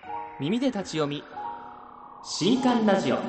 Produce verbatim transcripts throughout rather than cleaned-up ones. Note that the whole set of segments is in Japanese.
耳で立ち読み新刊ラジオ。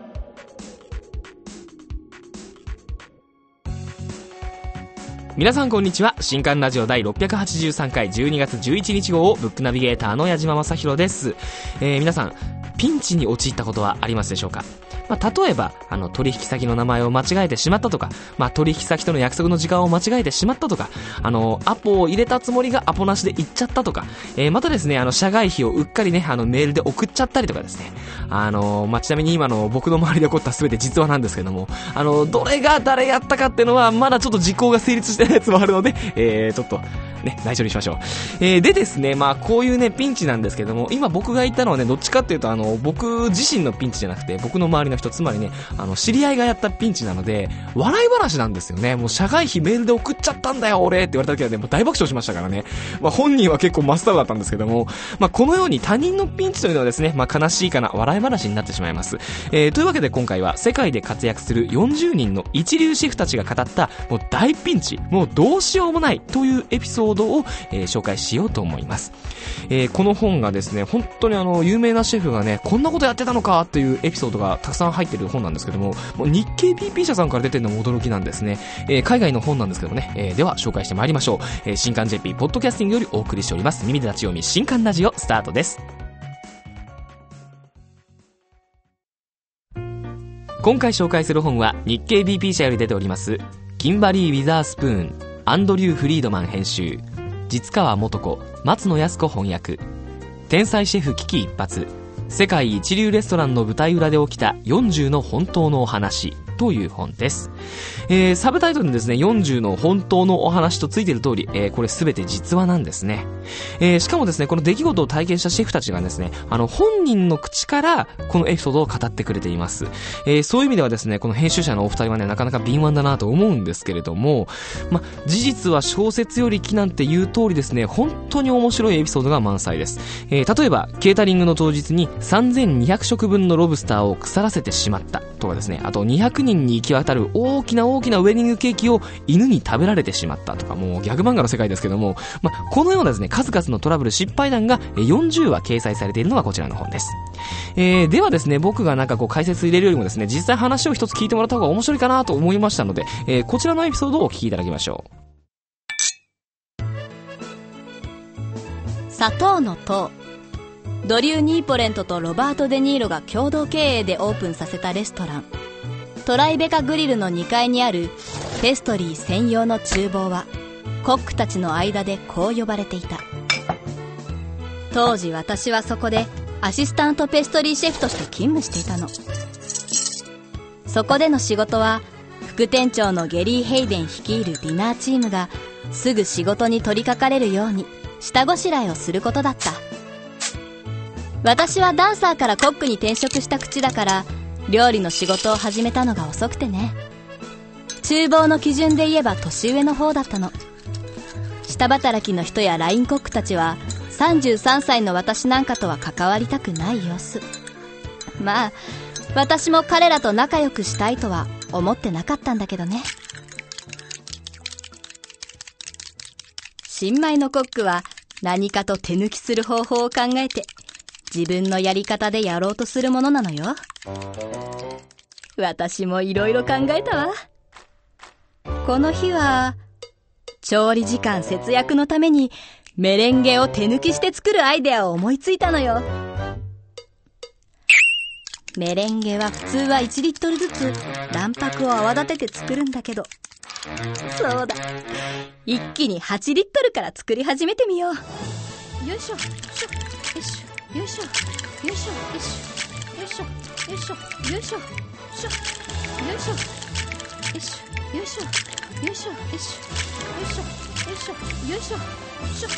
皆さんこんにちは。新刊ラジオ第ろっぴゃくはちじゅうさんかいじゅうにがつじゅういちにち号ブックナビゲーターの矢島正宏です。えー、皆さんピンチに陥ったことはありますでしょうか？まあ、例えばあの取引先の名前を間違えてしまったとか、まあ、取引先との約束の時間を間違えてしまったとか、あのアポを入れたつもりがアポなしで行っちゃったとか、えー、またですねあの社外費をうっかりねあのメールで送っちゃったりとかですね、あのまあ、ちなみに今の僕の周りで起こった全て実話なんですけども、あのどれが誰やったかっていうのはまだちょっと時効が成立してないやつもあるので、えー、ちょっとね内緒にしましょう。えー、でですねまあこういうねピンチなんですけども、今僕が言ったのはねどっちかっていうとあの僕自身のピンチじゃなくて僕の周りの人、つまりねあの知り合いがやったピンチなので笑い話なんですよね。もう社外費メールで送っちゃったんだよ俺って言われた時はねもう大爆笑しましたからね。まあ本人は結構真っ青だったんですけども、まあこのように他人のピンチというのはですねまあ悲しいかな笑い話になってしまいます。えー、というわけで今回は世界で活躍するよんじゅうにんの一流シェフたちが語ったもう大ピンチ、もうどうしようもないというエピソードを、えー、紹介しようと思います。えー、この本がですね本当にあの有名なシェフがねこんなことやってたのかっていうエピソードがたくさん入ってる本なんですけども、もう日経 ピーピー 社さんから出てるのも驚きなんですね。えー、海外の本なんですけどもね、えー、では紹介してまいりましょう。えー、新刊 ジェーピー ポッドキャスティングよりお送りしております耳で立ち読み新刊ラジオスタートです。今回紹介する本は日経 ビーピー 社より出ておりますキンバリー・ウィザースプーン、アンドリュー・フリードマン編集、実川素子、松野靖子翻訳、天才シェフ危機一髪、世界一流レストランの舞台裏で起きたよんじゅうの本当のお話という本です。えー、サブタイトルにですねよんじゅうの本当のお話とついている通り、えー、これすべて実話なんですね。えー、しかもですねこの出来事を体験したシェフたちがですねあの本人の口からこのエピソードを語ってくれています。えー、そういう意味ではですねこの編集者のお二人はねなかなか敏腕だなと思うんですけれども、ま、事実は小説より奇なんていう通りですね本当に面白いエピソードが満載です。えー、例えばケータリングの当日にさんぜんにひゃくしょくぶんのロブスターを腐らせてしまったとかですね、あとにひゃくにんに行き渡る大きな大きなウェディングケーキを犬に食べられてしまったとか、もうギャグ漫画の世界ですけども、まあ、このようなですね数々のトラブル失敗談がよんじゅうわ掲載されているのがこちらの本です。えー、ではですね僕がなんかこう解説入れるよりもですね実際話を一つ聞いてもらった方が面白いかなと思いましたので、えー、こちらのエピソードをお聞きいただきましょう。 砂糖の糖、ドリュー・ニーポレントとロバート・デ・ニーロが共同経営でオープンさせたレストラントライベカグリルのにかいにあるペストリー専用の厨房はコックたちの間でこう呼ばれていた。当時私はそこでアシスタントペストリーシェフとして勤務していたの。そこでの仕事は副店長のゲリー・ヘイデン率いるディナーチームがすぐ仕事に取り掛かれるように下ごしらえをすることだった。私はダンサーからコックに転職した口だから料理の仕事を始めたのが遅くてね。厨房の基準で言えば年上の方だったの。下働きの人やラインコックたちはさんじゅうさんさいの私なんかとは関わりたくない様子。まあ私も彼らと仲良くしたいとは思ってなかったんだけどね。新米のコックは何かと手抜きする方法を考えて自分のやり方でやろうとするものなのよ。私もいろいろ考えたわ。この日は調理時間節約のためにメレンゲを手抜きして作るアイデアを思いついたのよ。メレンゲは普通はいちリットルずつ卵白を泡立てて作るんだけど、そうだ、一気にはちリットルから作り始めてみよう。よいしょよいしょよいしょよいしょよいしょよいしょよいしょよいしょよいしょよいしょよいしょよいしょよいしょよいしょよいしょよいしょよいしょ。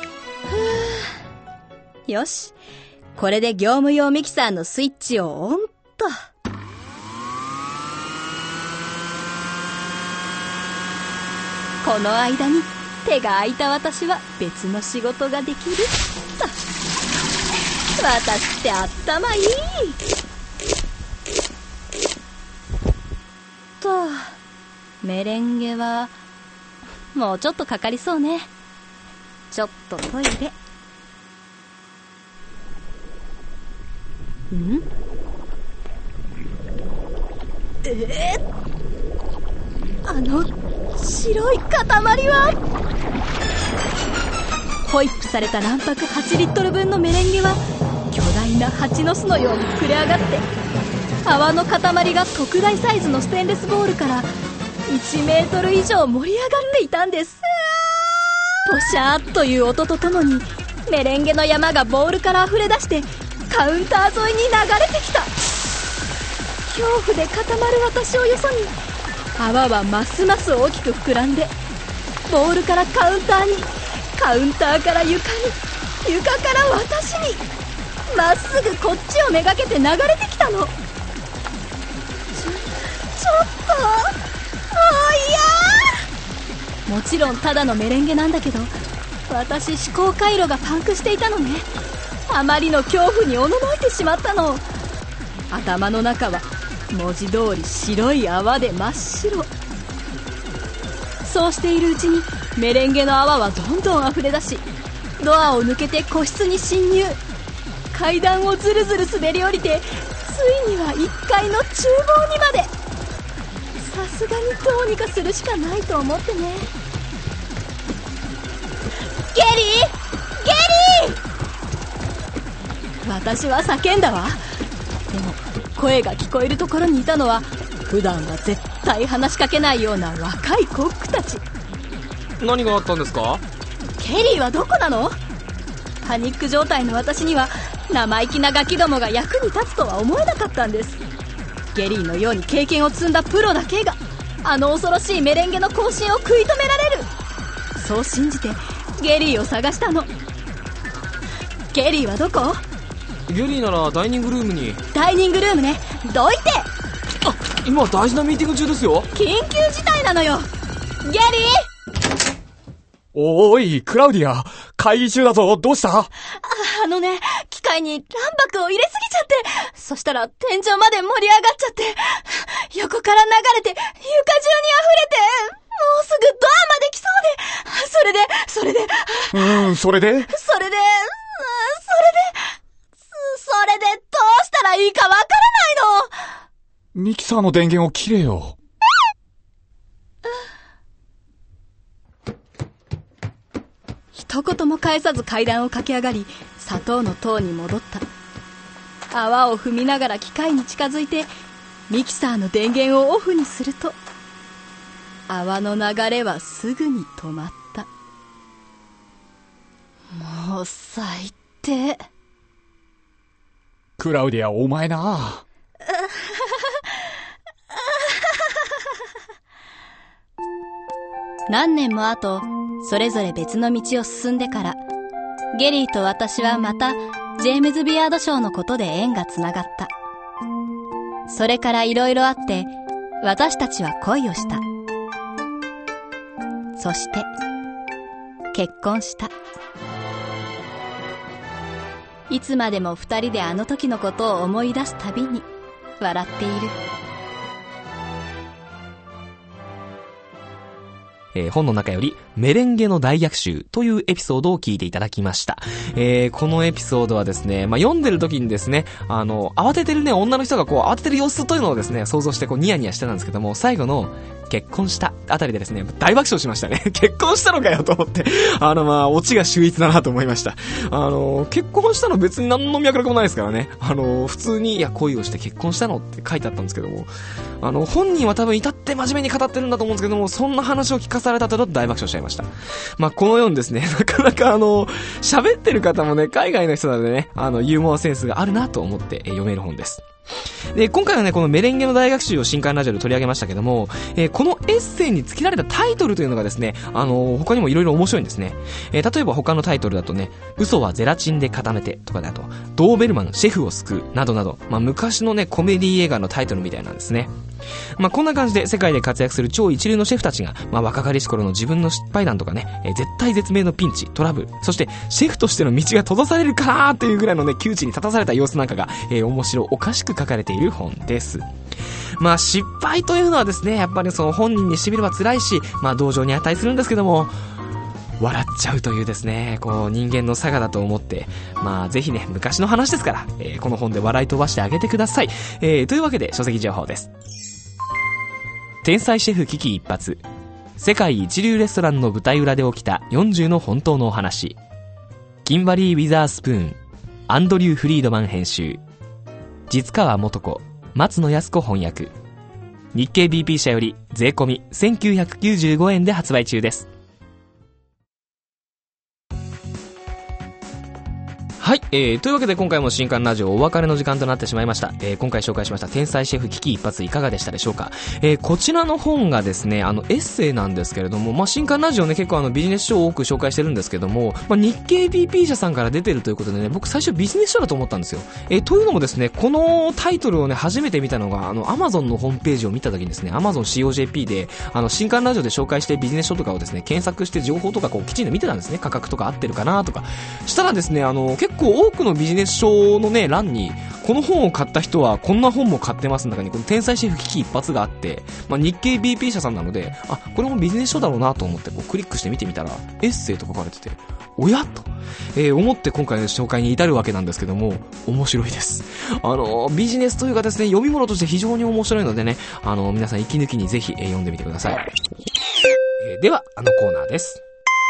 ふう、よし、これで業務用ミキサーのスイッチをオンと。この間に手が空いた私は別の仕事ができると。私って頭いいと。メレンゲはもうちょっとかかりそうね。ちょっとトイレ。 ん？えー、あの白い塊は？ホイップされた卵白はちリットル分のメレンゲは巨大な蜂の巣のように膨れ上がって、泡の塊が特大サイズのステンレスボールからいちメートル以上盛り上がっていたんです。ポシャーという音とともにメレンゲの山がボールから溢れ出してカウンター沿いに流れてきた。恐怖で固まる私をよそに、泡はますます大きく膨らんで、ボールからカウンターに、カウンターから床に、床から私に、まっすぐこっちをめがけて流れてきたの。ちょ、ちょっと、もう嫌。もちろんただのメレンゲなんだけど、私思考回路がパンクしていたのね。あまりの恐怖におののいてしまったの。頭の中は文字通り白い泡で真っ白。そうしているうちにメレンゲの泡はどんどん溢れ出し、ドアを抜けて個室に侵入。階段をずるずる滑り降りて、ついにはいっかいの厨房にまで。さすがにどうにかするしかないと思ってね。ゲリー！ゲリー！私は叫んだわ。でも声が聞こえるところにいたのは、普段は絶対話しかけないような若いコックたち。 何があったんですか？ ケリーはどこなの？パニック状態の私には生意気なガキどもが役に立つとは思えなかったんです。ゲリーのように経験を積んだプロだけがあの恐ろしいメレンゲの更新を食い止められる。そう信じてゲリーを探したの。ゲリーはどこ？ ゲリーならダイニングルームに。 ダイニングルームね。どいて。 あ、今大事なミーティング中ですよ。 緊急事態なのよ。ゲリー！ おーい、クラウディア、会議中だぞ。どうした？ あ、あのね、機械に卵白を入れすぎちゃって、そしたら天井まで盛り上がっちゃって、横から流れて床中に溢れて、もうすぐドアまで来そうで、それで、それで、 うーん、それで？ それで、それで、それでどうしたらいいかわからないの。 ミキサーの電源を切れよ。 一言も返さず階段を駆け上がり、砂糖の塔に戻った。泡を踏みながら機械に近づいてミキサーの電源をオフにすると、泡の流れはすぐに止まった。もう最低。 クラウディア、お前な。 何年も後、それぞれ別の道を進んでから、ゲリーと私はまたジェームズ・ビアード賞のことで縁がつながった。それからいろいろあって私たちは恋をした。そして結婚した。いつまでも二人であの時のことを思い出すたびに笑っている。 えー、本の中よりメレンゲの大逆襲というエピソードを聞いていただきました。えー、このエピソードはですね、まあ、読んでる時にですね、あの、慌ててるね、女の人がこう、慌ててる様子というのをですね、想像してこう、ニヤニヤしてたんですけども、最後の、結婚したあたりでですね、大爆笑しましたね。結婚したのかよと思って。あの、まあ、オチが秀逸だなと思いました。あの、結婚したの別に何の脈絡もないですからね。あの、普通に、いや、恋をして結婚したのって書いてあったんですけども、あの、本人は多分至って真面目に語ってるんだと思うんですけども、そんな話を聞かされたと大爆笑しちゃいました。まあ、このようにですね、なかなかあの、喋ってる方もね、海外の人なのでね、あの、ユーモアセンスがあるなと思って読める本です。で、今回はね、このメレンゲの大学習を新刊ラジオで取り上げましたけども、えー、このエッセイに付けられたタイトルというのがですね、あのー、他にもいろいろ面白いんですね。えー、例えば他のタイトルだとね、嘘はゼラチンで固めてとかだと、ドーベルマンシェフを救うなどなど、まあ、昔のね、コメディ映画のタイトルみたいなんですね。まあ、こんな感じで世界で活躍する超一流のシェフたちが、まあ、若かりし頃の自分の失敗談とかね、えー、絶対絶命のピンチ、トラブル、そしてシェフとしての道が閉ざされるかなーっていうぐらいのね、窮地に立たされた様子なんかが、えー、面白おかしく書かれている本です。まあ失敗というのはですね、やっぱりその本人にしみれば辛いし、まあ同情に値するんですけども、 笑っちゃうというですね、こう人間の差がだと思って、まあぜひね、昔の話ですから、えー、この本で笑い飛ばしてあげてください。えー、というわけで書籍情報です。天才シェフ危機一髪、世界一流レストランの舞台裏で起きたよんじゅうの本当のお話。キンバリー・ウィザースプーン、アンドリュー・フリードマン編集、実川素子、松野靖子翻訳。日経 ビーピー 社より税込みせんきゅうひゃくきゅうじゅうごえんで発売中です。はい、えー、というわけで今回も新刊ラジオお別れの時間となってしまいました。えー、今回紹介しました天才シェフ危機一髪いかがでしたでしょうか。えー、こちらの本がですね、あのエッセイなんですけれども、まあ、新刊ラジオね、結構あのビジネス書を多く紹介してるんですけども、まあ、日経 ビーピー 社さんから出てるということでね、僕最初ビジネス書だと思ったんですよ。えー、というのもですね、このタイトルをね、初めて見たのが、あの Amazon のホームページを見た時にですね、Amazon シーオージェーピー で、あの新刊ラジオで紹介してビジネス書とかをですね、検索して情報とかこうきちんと見てたんですね。価格とか合ってるかなとか。したらですね、あの結構多くのビジネスビジネス書のね、欄に、この本を買った人はこんな本も買ってますの中に、この天才シェフ危機一髪があって、まあ、日経 ビーピー 社さんなので、あ、これもビジネス書だろうなと思ってこうクリックして見てみたら、エッセイと書かれてて、おやと、えー、思って今回の紹介に至るわけなんですけども、面白いです。あの、ビジネスというかですね、読み物として非常に面白いのでね、あの、皆さん息抜きにぜひ、えー、読んでみてください。えー、では、あのコーナーです。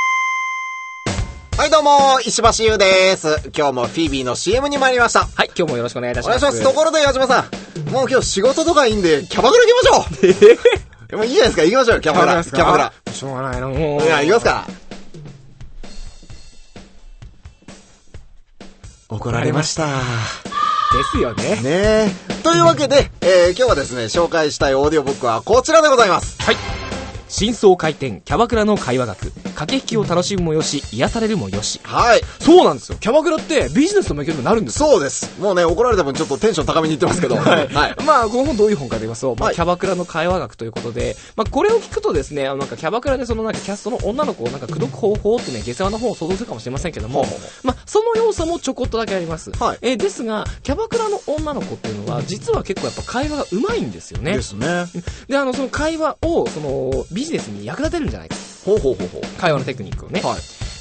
はいどうも、石橋優です。今日もフィービーの シーエム に参りました。 はい、今日もよろしくお願いいたします。 お願いします。ところで矢島さん、もう今日仕事とかいいんで、キャバクラ行きましょう。えー、もういいじゃないですか、行きましょうよ、キャバクラ。キャバクラ。 しょうがないな、もう。 いや、行きますか。怒られました。 ですよね。 ねえ。というわけで、えー、今日はですね、紹介したいオーディオブックはこちらでございます。 はい。真相回転キャバクラの会話学、駆け引きを楽しむもよし、癒されるもよし。 はい。 そうなんですよ。キャバクラってビジネスの勉強にもなるんですよ。 そうです。もうね、怒られた分ちょっとテンション高めに言ってますけど。はい。はい。 まあ、この本どういう本かと言いますと、まあ、 はい、 キャバクラの会話学ということで、まあ、これを聞くとですね、あの、なんかキャバクラでそのなんかキャストの女の子をなんか口説く方法ってね、下世話な本を想像するかもしれませんけども、ほうほうほう、まあ、その要素もちょこっとだけあります。はい。えー、ですが、キャバクラの女の子っていうのは、実は結構やっぱ会話が上手いんですよね。 ですね。 で、あの、その会話を、その、ビジネスに役立てるんじゃないか。 ほうほうほうほう。 会話のテクニックをね。はい。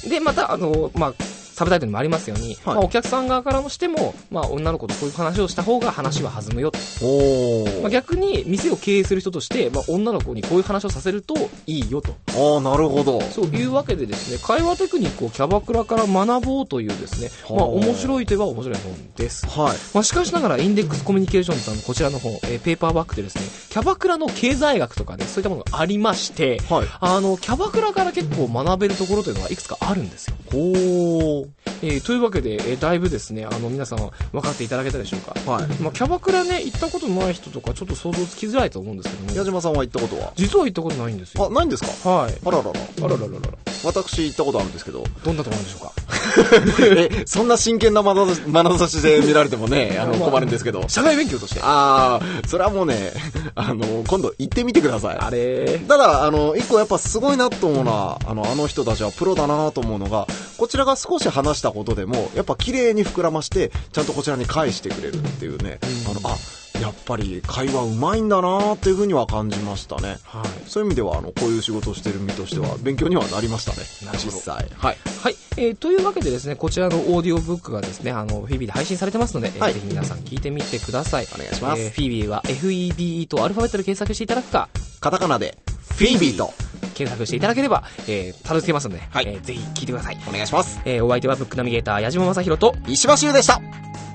で、また、あの、まあ、サブタイトルにもありますように、はい、まあ、お客さん側からもしても、まあ、女の子とこういう話をした方が話は弾むよと。おー。まあ、逆に、店を経営する人として、まあ、女の子にこういう話をさせるといいよと。 ああ、なるほど。 そういうわけでですね、会話テクニックをキャバクラから学ぼうというですね、まあ、面白いといえば面白い本です。はい。まあ、しかしながら、インデックスコミュニケーションズさんのこちらの本、えー、ペーパーバックでですね、キャバクラの経済学とかね、そういったものがありまして、はい。あの、キャバクラから結構学べるところというのがいくつかあるんですよ。ほー。えー、というわけで、えー、だいぶですね、あの皆さん分かっていただけたでしょうか。はい。まあ、キャバクラね、行ったことない人とかちょっと想像つきづらいと思うんですけども、 矢島さんは行ったことは？ 実は行ったことないんですよ。 あ、ないんですか？はい。あららら。 あららららら。 私行ったことあるんですけど。 どんなところなんでしょうか？ え、そんな真剣なまなざしで見られてもね、あの困るんですけど。 社会勉強として。 ああ、それはもうね、あの今度行ってみてください。 あれ。 ただあの一個やっぱすごいなと思うのは、あのあの人たちはプロだなと思うのが、こちらが少し話したことでもやっぱ綺麗に膨らましてちゃんとこちらに返してくれるっていうね。うん、あのあ。やっぱり会話うまいんだなっていう風には感じましたね。はい。そういう意味ではあのこういう仕事をしている身としては勉強にはなりましたね。なるほど。実際。はい。 はい。えー、というわけでですね、こちらのオーディオブックがですね、あのフィービーで配信されてますので、はい、えー、ぜひ皆さん聞いてみてください。 お願いします。 えー、フィービーは エフイービーイー とアルファベットで検索していただくか、 カタカナでフィービーと検索していただければ、えー、たどり着けますので、はい、えー、ぜひ聞いてください。 お願いします。 えー、お相手はブックナビゲーター矢島正宏と石橋優でした。